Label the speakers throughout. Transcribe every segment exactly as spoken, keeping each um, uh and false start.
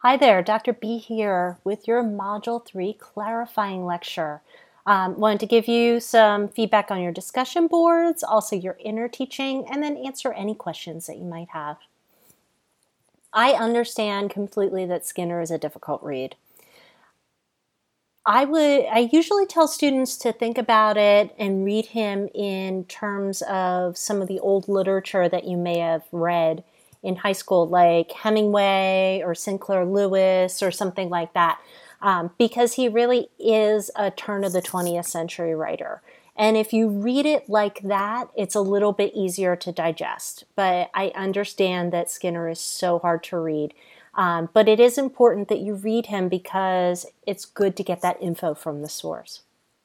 Speaker 1: Hi there, Doctor B here with your Module three clarifying lecture. Um, wanted to give you some feedback on your discussion boards, also your inner teaching, and then answer any questions that you might have. I understand completely that Skinner is a difficult read. I would. I usually tell students to think about it and read him in terms of some of the old literature that you may have read in high school, like Hemingway or Sinclair Lewis or something like that, um, because he really is a turn of the twentieth century writer. And if you read it like that, it's a little bit easier to digest. But I understand that Skinner is so hard to read. Um, but it is important that you read him because it's good to get that info from the source.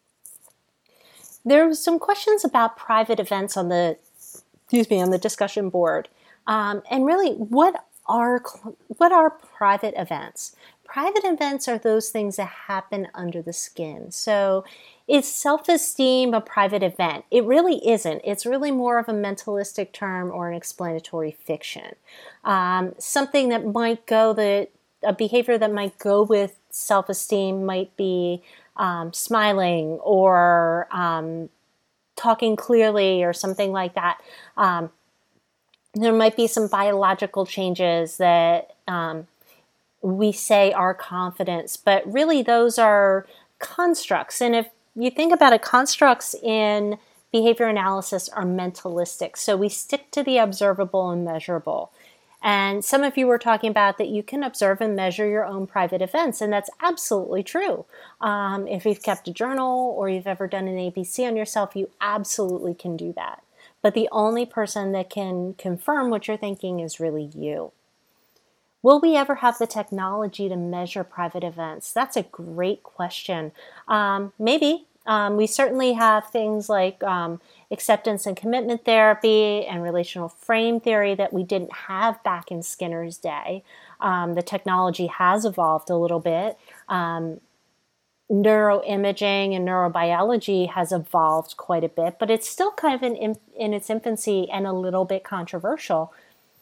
Speaker 1: There were some questions about private events on the, excuse me, on the discussion board. Um, and really, what are what are private events? Private events are those things that happen under the skin. So is self-esteem a private event? It really isn't. It's really more of a mentalistic term or an explanatory fiction. Um, something that might go, that a behavior that might go with self-esteem might be um, smiling or um, talking clearly or something like that. Um, there might be some biological changes that um, we say are confidence, but really those are constructs. And if you think about it, constructs in behavior analysis are mentalistic. So we stick to the observable and measurable. And some of you were talking about that you can observe and measure your own private events, and that's absolutely true. Um, if you've kept a journal or you've ever done an A B C on yourself, you absolutely can do that. But the only person that can confirm what you're thinking is really you. Will we ever have the technology to measure private events? That's a great question. Um, maybe. Um, we certainly have things like um, acceptance and commitment therapy and relational frame theory that we didn't have back in Skinner's day. Um, the technology has evolved a little bit. Um, neuroimaging and neurobiology has evolved quite a bit, but it's still kind of in, in its infancy and a little bit controversial.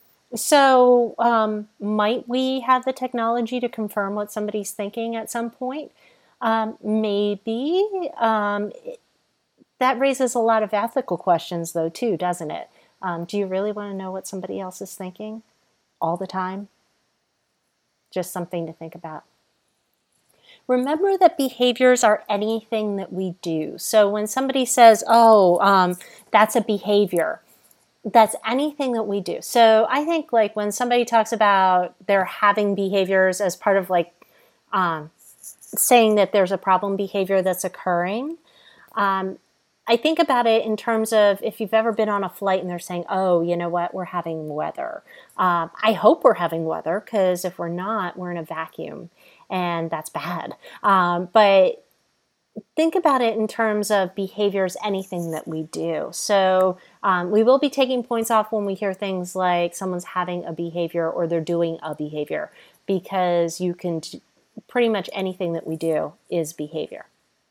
Speaker 1: So um, might we have the technology to confirm what somebody's thinking at some point? Um, maybe. Um, that raises a lot of ethical questions, though, too, doesn't it? Um, do you really want to know what somebody else is thinking all the time? Just something to think about. Remember that behaviors are anything that we do. So when somebody says, oh, um, that's a behavior, that's anything that we do. So I think like when somebody talks about they're having behaviors as part of like um, saying that there's a problem behavior that's occurring, um, I think about it in terms of if you've ever been on a flight and they're saying, oh, you know what, we're having weather. Um, I hope we're having weather, because if we're not, we're in a vacuum, and that's bad. Um, but think about it in terms of behaviors, anything that we do. So um, we will be taking points off when we hear things like someone's having a behavior or they're doing a behavior, because you can t- pretty much anything that we do is behavior.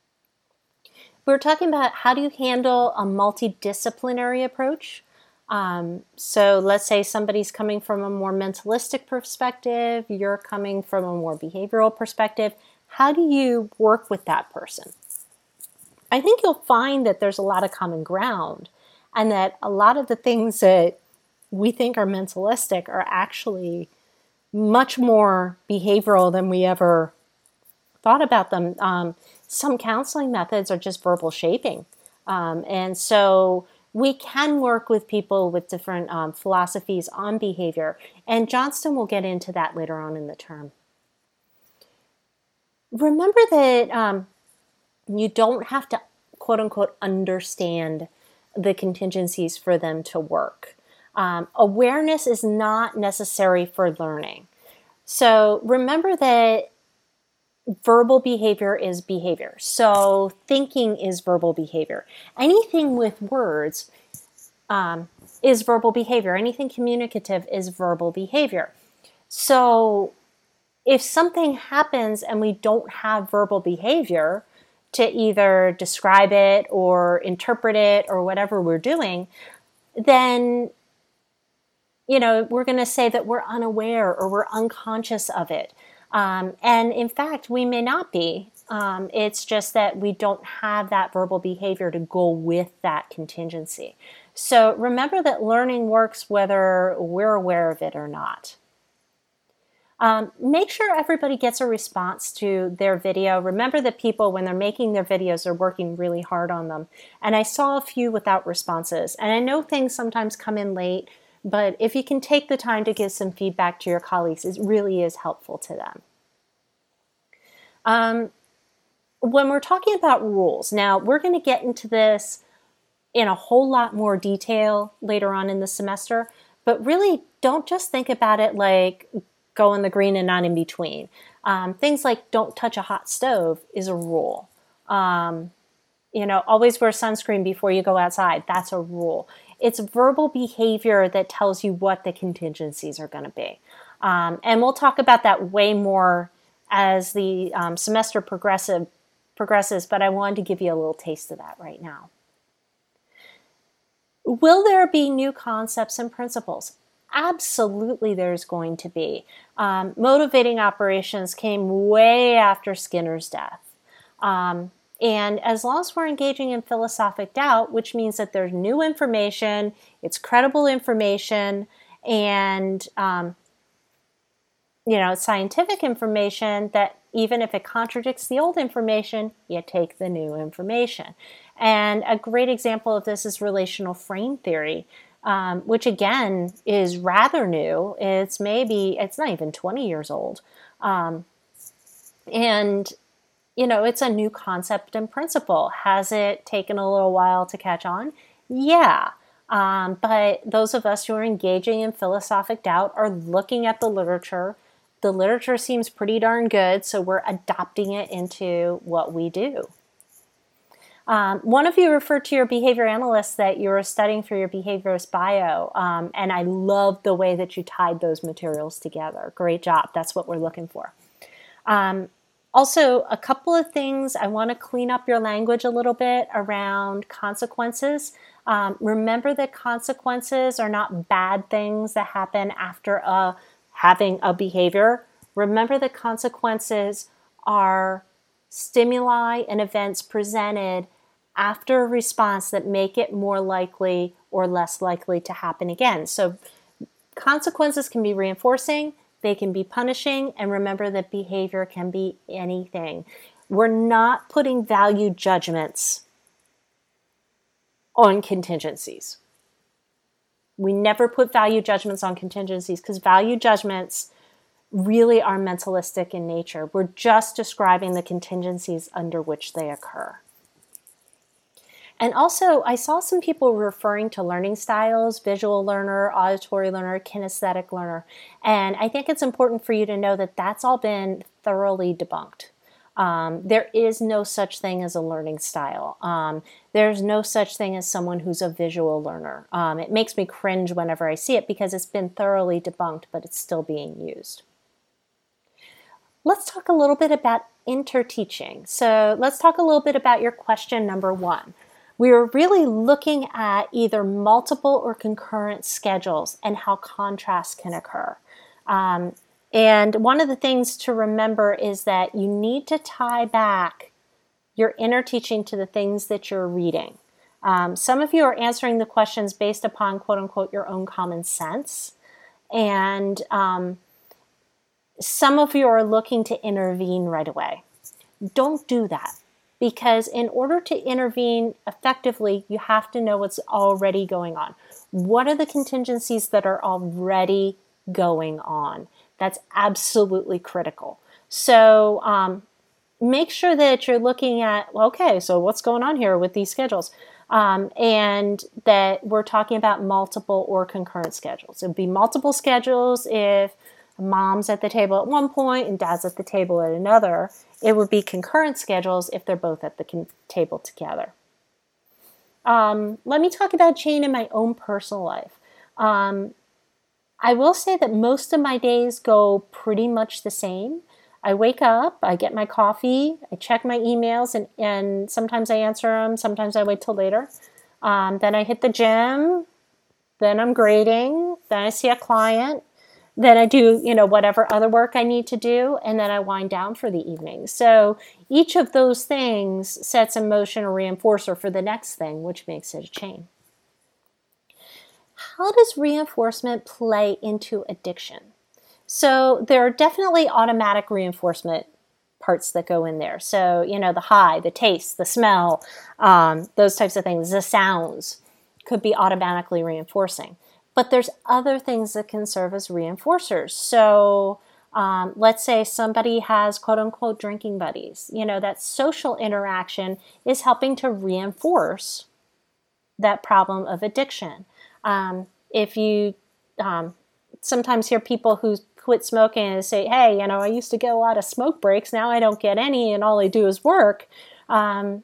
Speaker 1: We're talking about how do you handle a multidisciplinary approach. Um, so let's say somebody's coming from a more mentalistic perspective, you're coming from a more behavioral perspective. How do you work with that person? I think you'll find that there's a lot of common ground, and that a lot of the things that we think are mentalistic are actually much more behavioral than we ever thought about them. Um, some counseling methods are just verbal shaping. Um, and so we can work with people with different um, philosophies on behavior. And Johnston will get into that later on in the term. Remember that um, you don't have to, quote unquote, understand the contingencies for them to work. Um, awareness is not necessary for learning. So remember that verbal behavior is behavior. So thinking is verbal behavior. Anything with words um, is verbal behavior. Anything communicative is verbal behavior. So if something happens and we don't have verbal behavior to either describe it or interpret it or whatever we're doing, then, you know, we're going to say that we're unaware or we're unconscious of it. Um, and in fact, we may not be. Um, it's just that we don't have that verbal behavior to go with that contingency. So remember that learning works whether we're aware of it or not. Um, make sure everybody gets a response to their video. Remember that people, when they're making their videos, are working really hard on them. And I saw a few without responses. And I know things sometimes come in late, but if you can take the time to give some feedback to your colleagues, it really is helpful to them. Um, when we're talking about rules, now we're going to get into this in a whole lot more detail later on in the semester, but really don't just think about it like go in the green and not in between. Um, things like don't touch a hot stove is a rule. Um, you know, always wear sunscreen before you go outside. That's a rule. It's verbal behavior that tells you what the contingencies are going to be. Um, and we'll talk about that way more as the um, semester progressive, progresses, but I wanted to give you a little taste of that right now. Will there be new concepts and principles? Absolutely, there's going to be. Um, motivating operations came way after Skinner's death. Um, and as long as we're engaging in philosophic doubt, which means that there's new information, it's credible information, and um, you know, scientific information that even if it contradicts the old information, you take the new information. And a great example of this is relational frame theory. Um, which again is rather new. It's maybe, it's not even twenty years old. Um, and, you know, it's a new concept and principle. Has it taken a little while to catch on? Yeah. Um, but those of us who are engaging in philosophic doubt are looking at the literature. The literature seems pretty darn good, so we're adopting it into what we do. Um, one of you referred to your behavior analyst that you were studying for your behaviorist bio, um, and I love the way that you tied those materials together. Great job. That's what we're looking for. Um, also, a couple of things. I want to clean up your language a little bit around consequences. Um, remember that consequences are not bad things that happen after a, having a behavior. Remember that consequences are stimuli and events presented after a response that make it more likely or less likely to happen again. So consequences can be reinforcing, they can be punishing, and remember that behavior can be anything. We're not putting value judgments on contingencies. We never put value judgments on contingencies because value judgments really are mentalistic in nature. We're just describing the contingencies under which they occur. And also, I saw some people referring to learning styles, visual learner, auditory learner, kinesthetic learner. And I think it's important for you to know that that's all been thoroughly debunked. Um, there is no such thing as a learning style. Um, there's no such thing as someone who's a visual learner. Um, it makes me cringe whenever I see it because it's been thoroughly debunked, but it's still being used. Let's talk a little bit about interteaching. So let's talk a little bit about your question number one. We are really looking at either multiple or concurrent schedules and how contrast can occur. Um, and one of the things to remember is that you need to tie back your interteaching to the things that you're reading. Um, some of you are answering the questions based upon, quote unquote, your own common sense. And um, some of you are looking to intervene right away. Don't do that. Because in order to intervene effectively, you have to know what's already going on. What are the contingencies that are already going on? That's absolutely critical. So um, make sure that you're looking at, okay, so what's going on here with these schedules? Um, and that we're talking about multiple or concurrent schedules. It would be multiple schedules if mom's at the table at one point and dad's at the table at another. It would be concurrent schedules if they're both at the con- table together. Um, let me talk about chain in my own personal life. Um, I will say that most of my days go pretty much the same. I wake up, I get my coffee, I check my emails, and, and sometimes I answer them, sometimes I wait till later. Um, then I hit the gym, then I'm grading, then I see a client, Then I do, you know, whatever other work I need to do, and then I wind down for the evening. So each of those things sets in motion a reinforcer for the next thing, which makes it a chain. How does reinforcement play into addiction? So there are definitely automatic reinforcement parts that go in there. So, you know, the high, the taste, the smell, um, those types of things, the sounds could be automatically reinforcing. But there's other things that can serve as reinforcers. So um, let's say somebody has quote unquote drinking buddies. You know, that social interaction is helping to reinforce that problem of addiction. Um, if you um, sometimes hear people who quit smoking and say, hey, you know, I used to get a lot of smoke breaks. Now I don't get any and all I do is work. Um,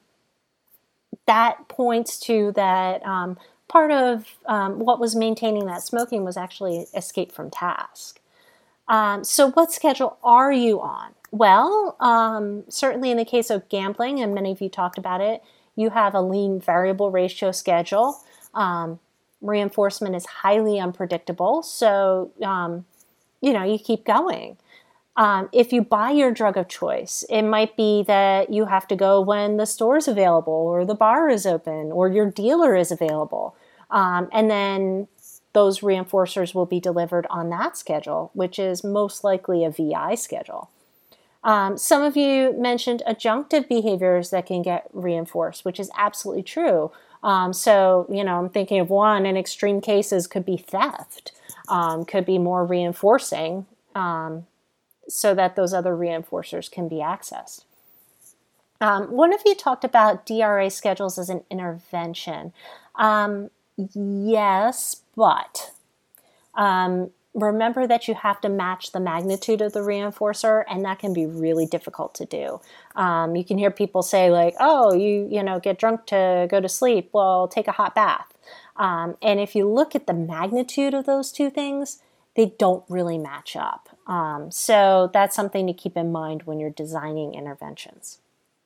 Speaker 1: that points to that um, part of um, what was maintaining that smoking was actually escape from task. Um, so what schedule are you on? Well, um, certainly in the case of gambling, and many of you talked about it, you have a lean variable ratio schedule. Um, reinforcement is highly unpredictable. So, um, you know, you keep going. Um, if you buy your drug of choice, it might be that you have to go when the store's available or the bar is open or your dealer is available. Um, and then those reinforcers will be delivered on that schedule, which is most likely a V I schedule. Um, some of you mentioned adjunctive behaviors that can get reinforced, which is absolutely true. Um, so, you know, I'm thinking of one in extreme cases could be theft, um, could be more reinforcing um, so that those other reinforcers can be accessed. Um, one of you talked about D R A schedules as an intervention. Um, yes, but um, remember that you have to match the magnitude of the reinforcer, and that can be really difficult to do. Um, you can hear people say like, oh, you, you know, get drunk to go to sleep. Well, take a hot bath. Um, and if you look at the magnitude of those two things, they don't really match up. Um, so that's something to keep in mind when you're designing interventions.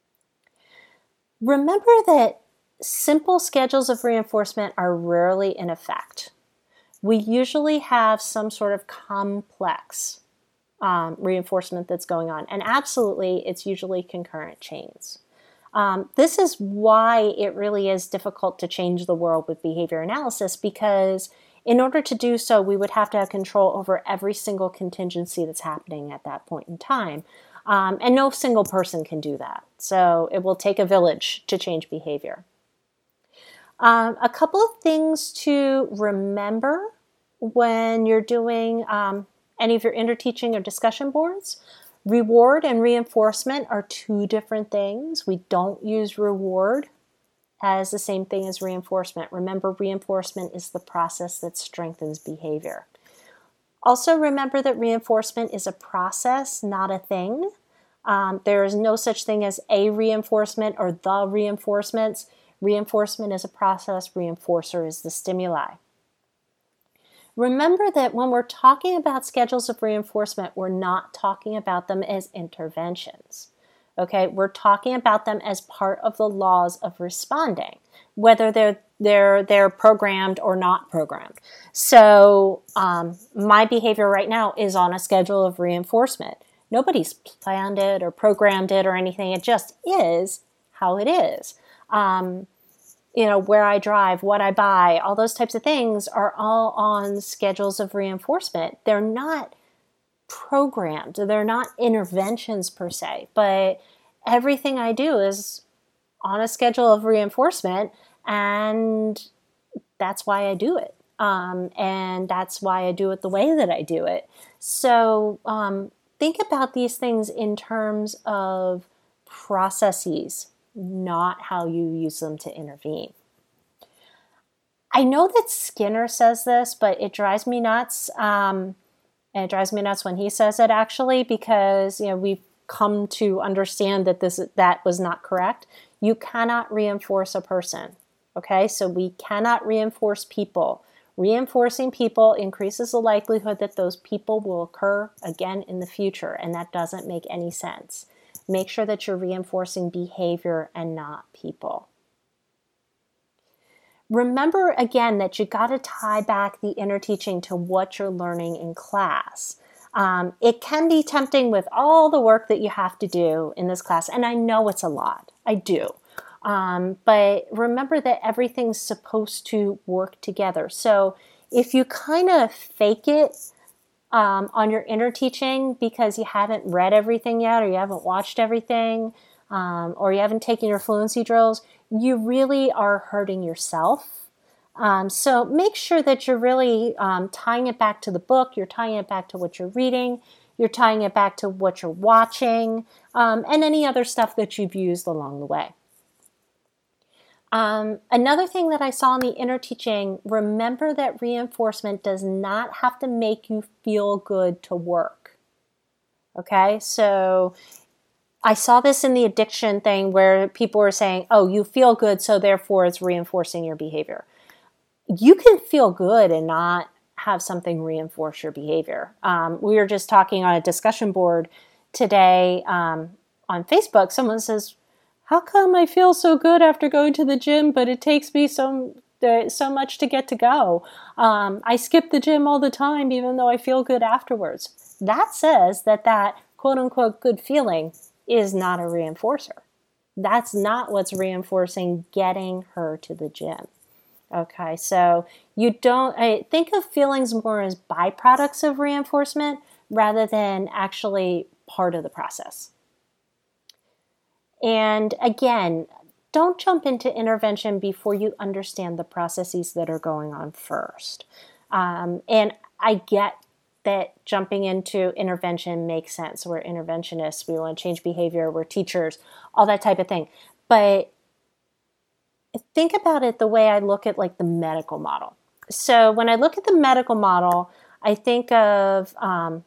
Speaker 1: Remember that simple schedules of reinforcement are rarely in effect. We usually have some sort of complex um, reinforcement that's going on. And absolutely, it's usually concurrent chains. Um, this is why it really is difficult to change the world with behavior analysis, because in order to do so, we would have to have control over every single contingency that's happening at that point in time. Um, and no single person can do that. So it will take a village to change behavior. Um, a couple of things to remember when you're doing um, any of your interteaching or discussion boards. Reward and reinforcement are two different things. We don't use reward as the same thing as reinforcement. Remember, reinforcement is the process that strengthens behavior. Also, remember that reinforcement is a process, not a thing. Um, there is no such thing as a reinforcement or the reinforcements. Reinforcement is a process, reinforcer is the stimuli. Remember that when we're talking about schedules of reinforcement, we're not talking about them as interventions. Okay, we're talking about them as part of the laws of responding, whether they're they're they're programmed or not programmed. So um, my behavior right now is on a schedule of reinforcement. Nobody's planned it or programmed it or anything. It just is how it is. Um, you know, where I drive, what I buy, all those types of things are all on schedules of reinforcement. They're not programmed. They're not interventions per se, but everything I do is on a schedule of reinforcement, and that's why I do it. Um, and that's why I do it the way that I do it. So um, think about these things in terms of processes, not how you use them to intervene. I know that Skinner says this, but it drives me nuts. Um, and it drives me nuts when he says it, actually, because you know we've come to understand that this that was not correct. You cannot reinforce a person. Okay, so we cannot reinforce people. Reinforcing people increases the likelihood that those people will occur again in the future, and that doesn't make any sense. Make sure that you're reinforcing behavior and not people. remember again that you got to tie back the inner teaching to what you're learning in class. Um, it can be tempting with all the work that you have to do in this class, and I know it's a lot. I do. Um, but remember that everything's supposed to work together. So if you kind of fake it um, on your inner teaching because you haven't read everything yet, or you haven't watched everything, um, or you haven't taken your fluency drills, you really are hurting yourself. Um, so make sure that you're really um, tying it back to the book, you're tying it back to what you're reading, you're tying it back to what you're watching, um, and any other stuff that you've used along the way. Um, another thing that I saw in the inner teaching, remember that reinforcement does not have to make you feel good to work. Okay, so I saw this in the addiction thing where people were saying, oh, you feel good, so therefore it's reinforcing your behavior. You can feel good and not have something reinforce your behavior. Um, we were just talking on a discussion board today um, on Facebook. Someone says, how come I feel so good after going to the gym, but it takes me so, uh, so much to get to go? Um, I skip the gym all the time, even though I feel good afterwards. That says that that quote-unquote good feeling is not a reinforcer. That's not what's reinforcing getting her to the gym. Okay, so you don't, I think of feelings more as byproducts of reinforcement rather than actually part of the process. And again, don't jump into intervention before you understand the processes that are going on first. Um, and I get that jumping into intervention makes sense. We're interventionists, we want to change behavior, we're teachers, all that type of thing. But think about it the way I look at like the medical model. So when I look at the medical model, I think of, um,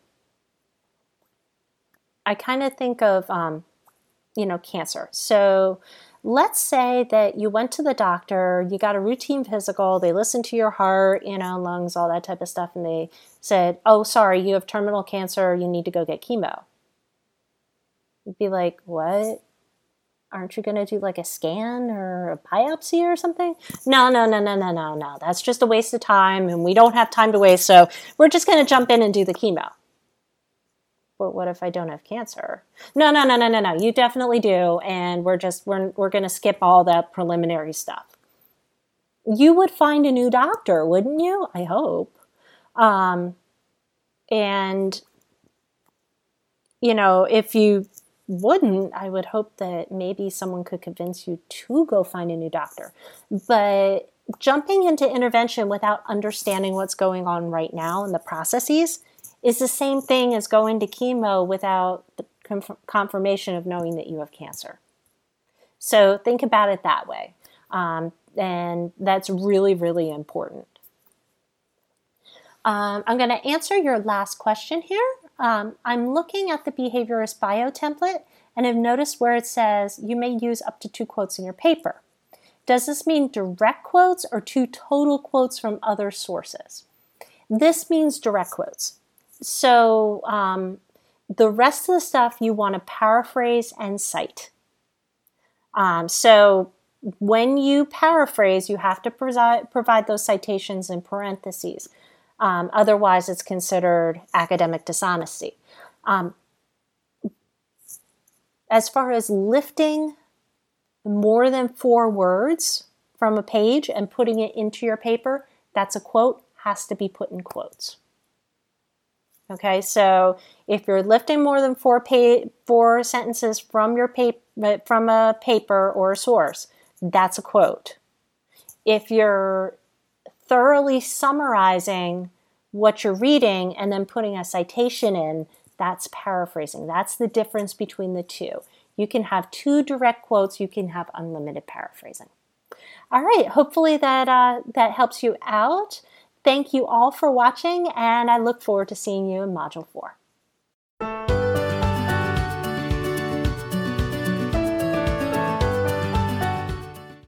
Speaker 1: I kind of think of, um, you know, cancer. So let's say that you went to the doctor, you got a routine physical, they listened to your heart, you know, lungs, all that type of stuff, and they said, oh, sorry, you have terminal cancer, you need to go get chemo. You'd be like, what? Aren't you going to do like a scan or a biopsy or something? No, no, no, no, no, no, no. That's just a waste of time, and we don't have time to waste, so we're just going to jump in and do the chemo. But what if I don't have cancer? No, no, no, no, no, no. You definitely do, and we're just we're we're going to skip all that preliminary stuff. You would find a new doctor, wouldn't you? I hope. Um, and you know, if you wouldn't, I would hope that maybe someone could convince you to go find a new doctor. But jumping into intervention without understanding what's going on right now and the processes is the same thing as going to chemo without the conf- confirmation of knowing that you have cancer. So think about it that way. Um, and that's really, really important. Um, I'm going to answer your last question here. Um, I'm looking at the behaviorist bio template and have noticed where it says you may use up to two quotes in your paper. Does this mean direct quotes or two total quotes from other sources? This means direct quotes. So um, the rest of the stuff you want to paraphrase and cite. Um, so when you paraphrase, you have to provide, provide those citations in parentheses. Um, otherwise, it's considered academic dishonesty. Um, as far as lifting more than four words from a page and putting it into your paper, that's a quote, has to be put in quotes. Okay, so if you're lifting more than four pa- four sentences from your pa- from a paper or a source, that's a quote. If you're thoroughly summarizing what you're reading and then putting a citation in, that's paraphrasing. That's the difference between the two. You can have two direct quotes, you can have unlimited paraphrasing. All right, hopefully that uh, that helps you out. Thank you all for watching, and I look forward to seeing you in Module four.